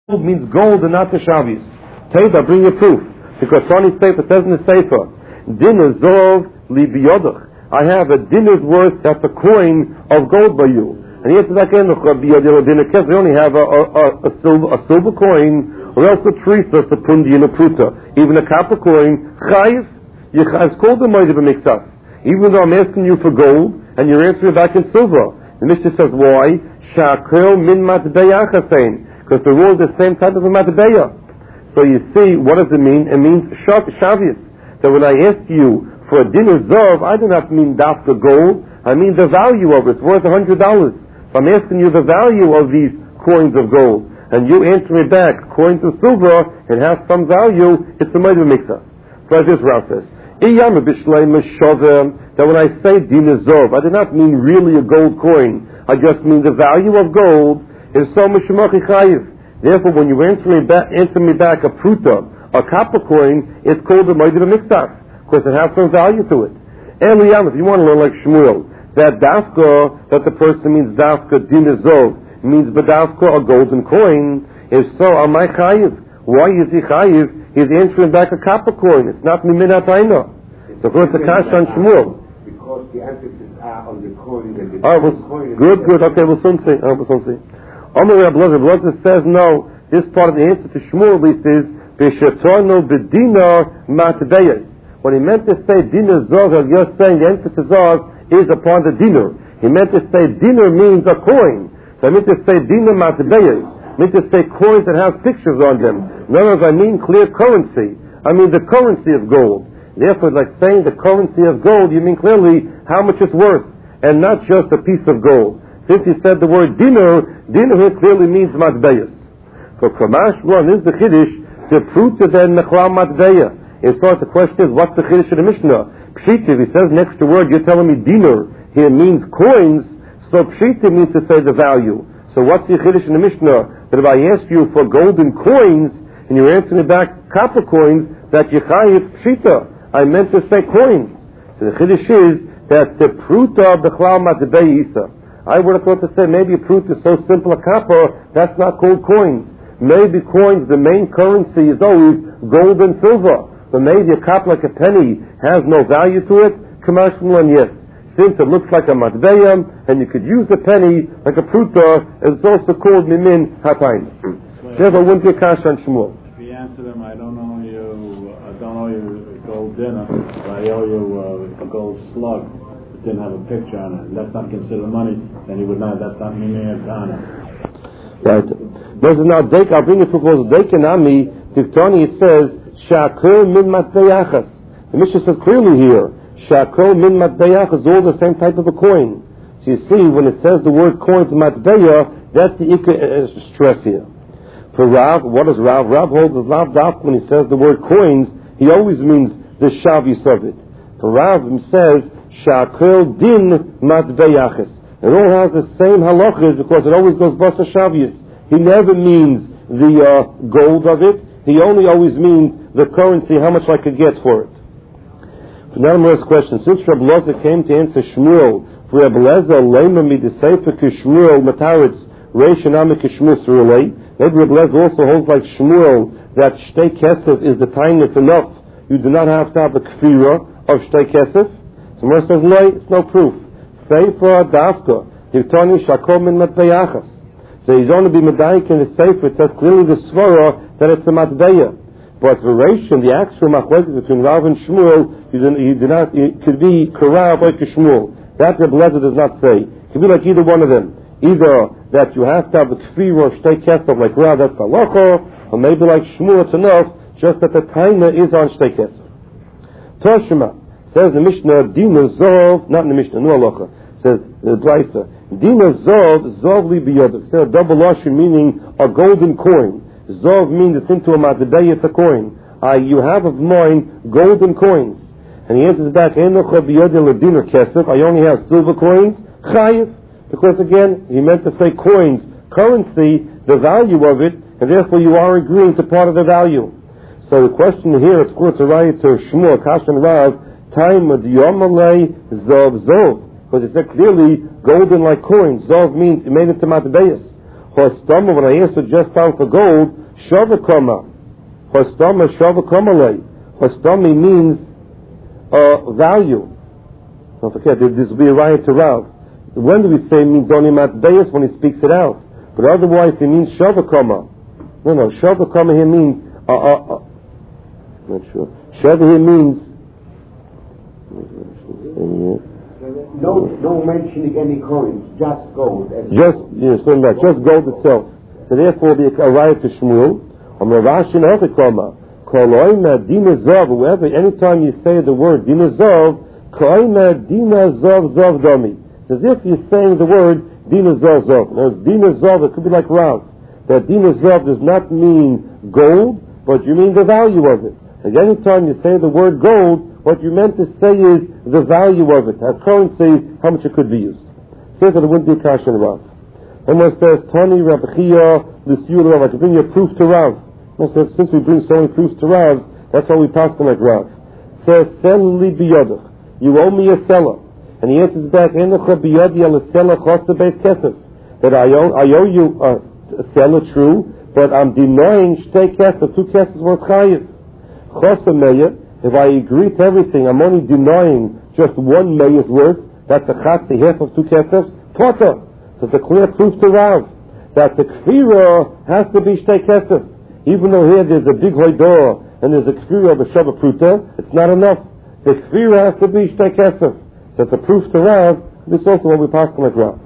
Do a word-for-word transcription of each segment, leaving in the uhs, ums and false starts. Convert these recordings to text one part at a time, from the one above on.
gold means gold and not the Shavis. Teda, bring your proof. Because Tony Sefer says in the Sefer, Dinner Zov li biyodach. I have a dinner's worth, that's a coin of gold by you. And he answers back in, we only have a, a, a, a, silver, a silver coin, or else a teresa, a pundi, and a pruta. Even a copper coin, chayiv, it's called the Moed B'Miktsas. Even though I'm asking you for gold, and you're answering back in silver. The Mishnah says, why? Shakel min matbeya chasein. Because the rule is the same type of a matbeya. So you see, what does it mean? It means shavius. That when I ask you for a dinner zov, I do not mean dafka gold. I mean the value of it. It's worth a hundred dollars. So I'm asking you the value of these coins of gold. And you answer me back, coins of silver, it has some value, it's a Moed B'Miktsas. So as this Rav says, that when I say dinner zov, I do not mean really a gold coin. I just mean the value of gold is so mishmachi chayiv. Therefore, when you answer me back, answer me back a pruta, a copper coin, it's called a Moed B'Miktsas, because it has some value to it. Eliyam, if you want to learn like Shmuel, that dafka, that the person means dafka dinner zov, means badavka, a golden coin. If so, am I chayiv? Why is he chayiv? He's answering back a copper coin. It's not miminat aina. So first the kash on Shmuel. Because the emphasis are on the coin. And the oh, well, coin good, good. Okay, we'll soon see. Oh, we'll soon see. Omer Reb Elazar, Reb Elazar says no. This part of the answer to Shmuel at least is b'shetonu b'dinar matbeyes. When he meant to say dinar zov, you're saying the emphasis of is upon the dinar. He meant to say dinar means a coin. So I meant to say dinar matbeyes. I meant to say coins that have pictures on them. In other words, I mean clear currency. I mean the currency of gold. Therefore, like saying the currency of gold, you mean clearly how much it's worth, and not just a piece of gold. Since he said the word dinar, dinar here clearly means matbeyes. For Kamash one is the Chiddush, the pruta then mechla matbeya. And so the question is, what's the Chiddush of the Mishnah? Pshita, he says next to word, you're telling me dinar here means coins, so Pshita means to say the value. So what's the Chiddush in the Mishnah? That if I ask you for golden coins, and you're answering back copper coins, that you chayiv Pshita. I meant to say coins. So the Chiddush is that the pruta bechla matbeya isa. I would have thought to say maybe a pruta is so simple a copper, that's not called coins. Maybe coins, the main currency is always gold and silver. But maybe a copper like a penny has no value to it. Commercial and yes. Since it looks like a matbeya, and you could use a penny like a pruta, it's also called mimin hatayim. Therefore, wouldn't be a kash on Shmuel. If you answer them, I don't owe you, I don't owe you a gold dinner, but I owe you uh, a gold slug. It didn't have a picture on it. That's not considered money. Then he would not. That's not mimin hatayim. Right. There's now dek. I'll bring you to close. Dekanami Diktoni. It says shakur min matbeyachas. The Mishnah says clearly here shakur min matbeyachas. All the same type of a coin. So you see, when it says the word coin to matbeya, that's the ikka uh, stress here. For Rav, what does Rav? Rav holds his Rav daf when he says the word coins. He always means the shavis of it. For Rav says shakur din matbeyachas. It all has the same halachas because it always goes basa shavius. He never means the uh, gold of it. He only always means the currency, how much I could get for it. Now, the question: since Reb Elazar came to answer Shmuel, for Reb Elazar lema midesefer kishmuel mataritz reishanami kishmus rulei. Maybe Reb Elazar also holds like Shmuel that shtei kesef is the time that's enough. You do not have to have the kfira of shtei kesef. So Mer says no, it's no proof. Sefer dafka diktani shakom min matbeyachas. So he's only be medayik in the sefer. It says clearly the svara that it's a matbeya. But the ration, the actual machlokes between Rav and Shmuel, you do, you do not. It could be karav like a Shmuel. That Reb Elazar does not say. It could be like either one of them. Either that you have to have the kfir or shtei kesef like Rav, that's halacha, or maybe like Shmuel, it's enough just that the timer is on shtei kesef. Toshima says the Mishnah dina zov, not in the Mishnah, no halacha. Says the Brisa. Dina zov, zov li biyodov. It's a double lashon meaning a golden coin. Zov means it's into a matbey, it's a coin. Uh, you have of mine golden coins. And he answers back, Enocha biyodil lediner kesef. I only have silver coins. Chayiv. Because again, he meant to say coins, currency, the value of it, and therefore you are agreeing to part of the value. So the question here, it's called to write to Shmuel, Kashan Rav, time of yomalei zov zov. Because it said clearly golden like coins. Zov means it made it to matbeyas. Chostama, when I answered just down for gold, Shavakama. Chostama, Shavakama. Chostama means uh, value. Don't forget, this will be a riot to Rav. When do we say it means only matbeis? When he speaks it out. But otherwise it means Shavakama. No, no, Shavakama here means, uh, uh, uh, not sure. Shava here means, no, no mentioning any coins, just gold. Just, yes, that, just gold itself. So therefore it will be a riot to Shmuel. Om Ravashin Ochikoma. Koloina Dina Zov, wherever, anytime you say the word Dina Zov, Koloina Dina Zov Zov Domi. It's as if you're saying the word Dina Zov Zov. Now, Dina Zov, it could be like Rav. That Dina Zov does not mean gold, but you mean the value of it. And anytime you say the word gold, what you meant to say is the value of it, as currency, how much it could be used. Says that it wouldn't be a kash and Rav. And when it says, Tani Rav Chia, L'Siyul Rav, I can bring you a proof to Rav. And it says, since we bring so many proofs to Rav, that's how we pass them like Rav. It says, Sel li biyodach, you owe me a seller. And he answers back, Enecha biyodi al seller chosta beis kesef. That I owe, I owe you a, a seller, true, but I'm denying shtei kesef, two kesef worth chayiv. Chosta meya, if I agree to everything, I'm only denying just one meya's worth, that's a chatzi, half of two kesef, potter. So it's a clear proof to Rav that the kfira has to be shtei kesef. Even though here there's a big hoidor and there's a kfira of a shava pruta, it's not enough. The kfira has to be shtei kesef. That's a proof to Rav. This is also what we pass like Rav.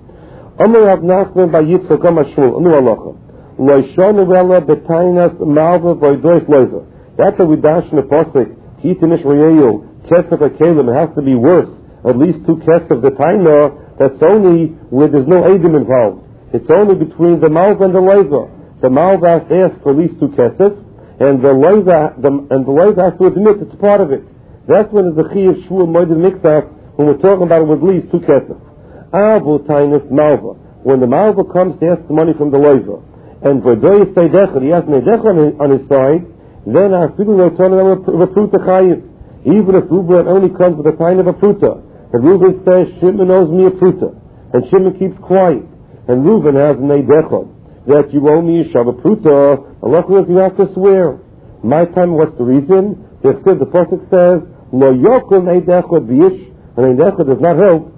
Amar Rav Nachman by Yitzchak Amar Shmuel Anu Halacha Lo Shonu Ela Betainas Malva Voidois Loiva. That's what we dash in the pasuk Kitinish Reyu Kesef Akelim. It has to be worth at least two kesef the taina. That's only where there's no edim involved. It's only between the malva and the loiva. The malva has to ask for at least two kesef, and the loiva the, and the loiva has to admit it's part of it. That's when it's the chi of shvuah moed mixaf, when we're talking about it with at least two kesef. Avu tainus malva. When the malva comes to ask the money from the loiva, and v'doy seidechad, he has neidechad on his side, then our people will turn it over a pruta chayiv. Even if Reuben only comes with a tiny of a pruta. And Reuben says, Shimon owes me a pruta. And Shimon keeps quiet. And Reuben has an eidechad, that you owe me a shava pruta. Allah says you have to swear. My time, what's the reason? They said, the Prophet says, Lo yokum eidechad biyish, and eidechad does not help,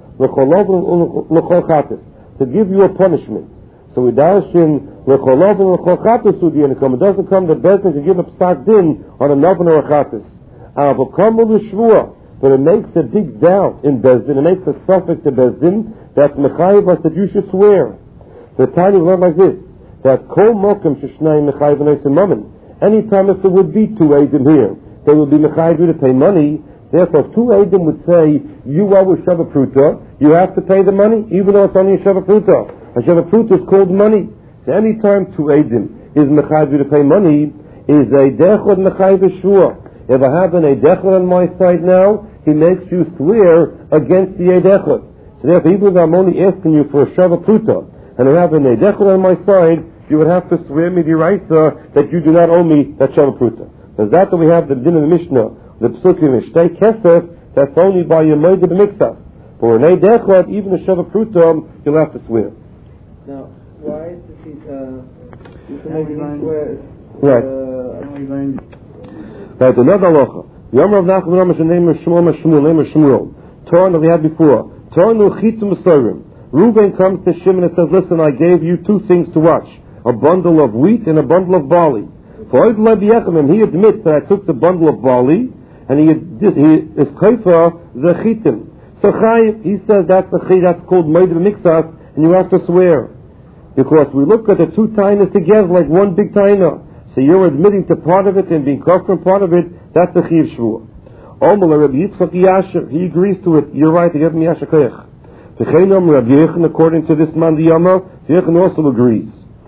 l'chol chatis, to give you a punishment. So we dash in l'cholov and l'chol chatis udianikum. It doesn't come that Bezdin can give a psak din on a noven or a chatis. Avokamu l'shvua. But it makes a big doubt in Bezdin. It makes a suffix to Bezdin that mechayiv us that you should swear. The Tanya will learn like this: that kol mokem sheshnayim mechayiv v'neisim mammon. Anytime if there would be two edim here, they would be mechayiv to pay money. Therefore, if two edim would say you owe a shava pruta, you have to pay the money, even though it's only a shava pruta. A shava pruta is called money. So anytime two edim is mechayiv to pay money, is a dechod mechayiv shvua. If I have an eidechad on my side now, he makes you swear against the eidechad. So therefore, even if I'm only asking you for a shava pruta, and I have an eidechad on my side, you would have to swear me diraisa that you do not owe me that shava pruta. Because that's what we have the din of the Mishnah, the psukim ishtei kesef, that's only by your moed b'miktas. For an eidechad, even a shava pruta, you'll have to swear. Now, why is it uh, you can maybe swear? Right. Uh, Right, another halacha. Yom Rav Nachman Ramesh name of Shmuel Shmuel name of Shmuel. Torah that we had before. Torah nu chitum esorim. Reuben comes to Shimon and says, "Listen, I gave you two things to watch: a bundle of wheat and a bundle of barley." For and he admits that I took the bundle of barley and he he is kaifa the chitim. So Chayiv, he says that's a chid, that's called moed mixas, and you have to swear because we look at the two tainas together like one big taina. So you're admitting to part of it and being kosher from part of it. That's the chiv shvua. Omar Rabbi Yitzchak Yasher, he agrees to it. You're right. They give me Yasher Koyach. V'chein Rabbi Yechon, according to this man the Yama, Yechon also agrees.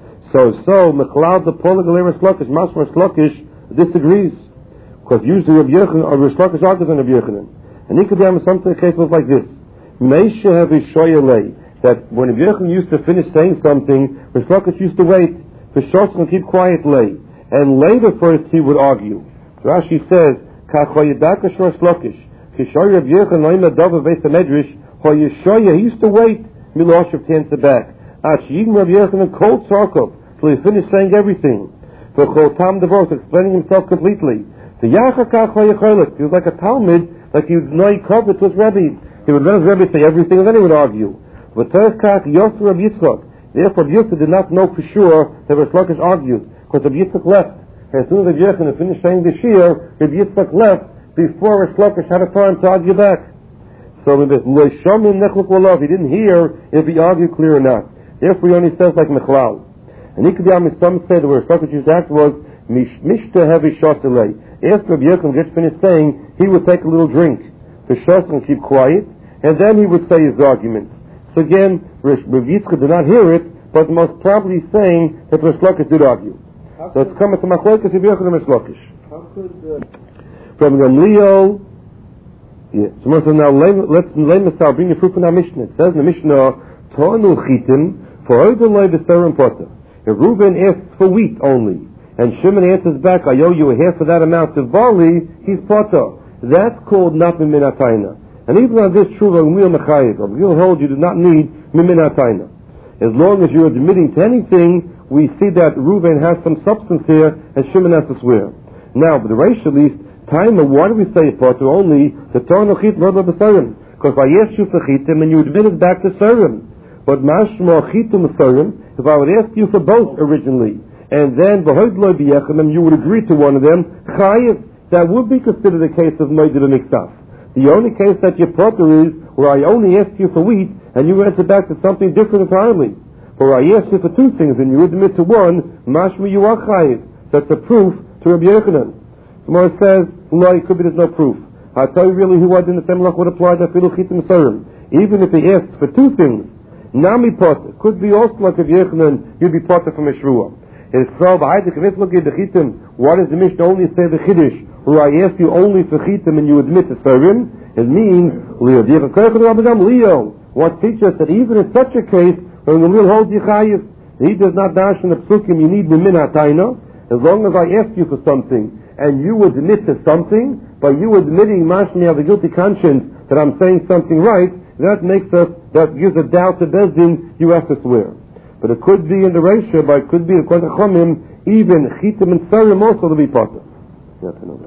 So so Mechlal the Pola Galera Slakish, Mashmar Slakish disagrees because usually Rabbi Yechon or Rabbi Slakish argues on Rabbi Yechon. And Nikodem in some cases was like this: Meisha have a shoyalei, that when Rabbi Yechon used to finish saying something, Rabbi Slakish used to wait. The shos can keep quiet lay. And later first he would argue. So Rashi says, Kachoyedaka Shor Shlokish, Kishoy Rav Yechon Noima Dova Vesa Medrash, Hoyeshoya, he used to wait, Milosh of Tansa back. Achiyim Rabbi Yochanan Kol Tzarkov, till he finished saying everything. For Chol Tam Devos, explaining himself completely. The Yachakach Vayecholet, he was like a Talmud, like he would know he covered to his Rebbe. He would let his Rebbe say everything, and then he would argue. But Terkach Yosef Rabbi Yitzchak, therefore Rabbi Yitzchak did not know for sure that Rish Lakish argued, because Rabbi Yitzchak left. And as soon as Rabbi Yochanan finished saying the Shir, Rabbi Yitzchak left before Rish Lakish had a time to argue back. So if he didn't hear if he argued clear or not. Therefore he only says like Mechlal. And Ikadiyam, some say the word Rish Lakish's act was Mishta Heavy Shosele. After Rabbi Yochanan gets finished saying, he would take a little drink for Shos and keep quiet, and then he would say his arguments. So again, Rabbi Yitzchak did not hear it, but most probably saying that Rish Lakish did argue. How so it's coming to Machlokes Rabbi Yochanan and Rish Lakish. How could uh... from Gamliel? Yeah. So now let's let's bring the proof in our Mishnah. It says in the Mishnah, Tonu Chitim for Oideloi V'Serim Potter. If Reuben asks for wheat only, and Shimon answers back, I owe you a half of that amount of barley, he's Potter. That's called not Mimin Atayna. And even on this true Gamliel Mechayiv, Gamliel holds you do not need Mimin Atayna. As long as you're admitting to anything, we see that Reuben has some substance here, and Shimon has to swear. Now, but the Reish at least, Taima, why do we say Potter only? The Torah Chit Lord of Serim. Because I asked you for Chitim, and you admitted back to Serim. But Mashma Chitim Serim, if I would ask you for both originally, and then V'hoidloi B'yechem, you would agree to one of them, Chayiv, that would be considered a case of Noidir and Iksaf. The only case that your Potter is where I only asked you for wheat, and you answer back to something different entirely. For I asked you for two things, and you admit to one, Mashma you are Chayiv. That's a proof to Rabbi Yochanan. Tomorrow it says, no, it could be there's no proof. I'll tell you really who was in the same law would apply that Filu Chitim Serim. Even if he asks for two things, Nami Potter, could be also like Rabbi Yochanan, you'd be Potter from Yeshua. It's so, why does the Mishnah only say the Chiddush, where I ask you only for Chitim and you admit to Serim? It means, Leo. What teaches us that even in such a case, when the Lil holds Yechayiv, he does not dash in the Psukim, you need Mimin Atayna. As long as I ask you for something, and you admit to something, by you admitting, Mashmi, have a guilty conscience, that I'm saying something right, that makes us, that gives a doubt to Bezdin, you have to swear. But it could be in the ratio, but it could be in Kwanta Chomim, even Chitim and Serim also to be Potter. You have to know that.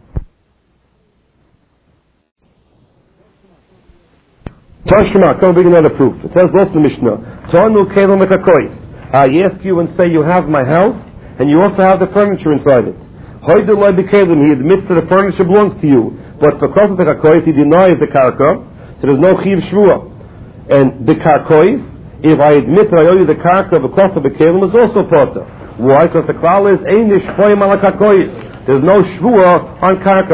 Tashma, come bring another proof. It says also in the Mishnah, Tonu Kelom Ekakois. I ask you and say you have my house, and you also have the furniture inside it. Hoidulai B'Kelim, he admits that the furniture belongs to you, but for Kof Ekakois, he denies the Karka, so there's no Chiv Shvua. And the Karkois, if I admit that I owe you the Karka of a Kof B'Kelim, is also Potter. Why? Because the Klal is Ein Nishpoim Ala Karkois. There's no Shvua on Karka.